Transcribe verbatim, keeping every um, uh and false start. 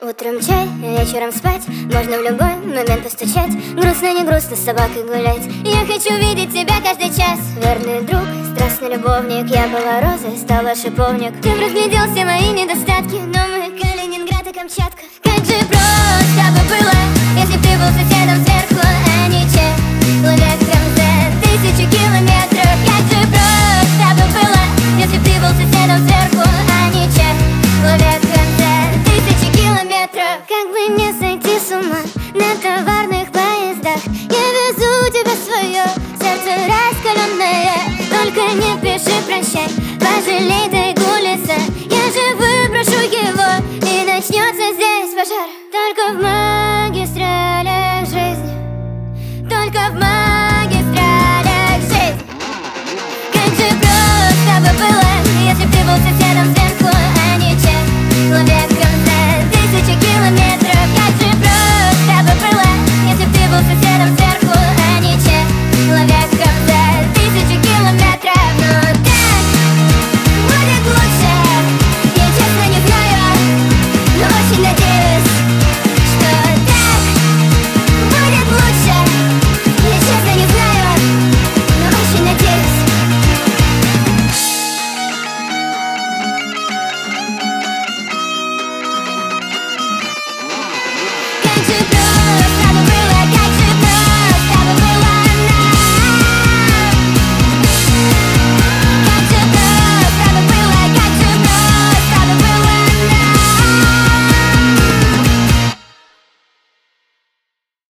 Утром чай, вечером спать, можно в любой момент постучать. Грустно, не грустно, с собакой гулять. Я хочу видеть тебя каждый час. Верный друг, страстный любовник. Я была розой, стала шиповник. Ты разглядел все мои недостатки, но мы Калининград и Камчатка. Как же просто бы было, если б ты был соседом сверху, а не человеком за тысячу километров. Как же просто бы было, если б ты был соседом сверху, а не человеком за тысячу километров. Как бы не сойти с ума на товарных поездах, я везу тебя в свое сердце раскаленное. Только не пиши прощай, пожалей Тайгу-леса. Я же выброшу его, и начнется здесь пожар. Только в моем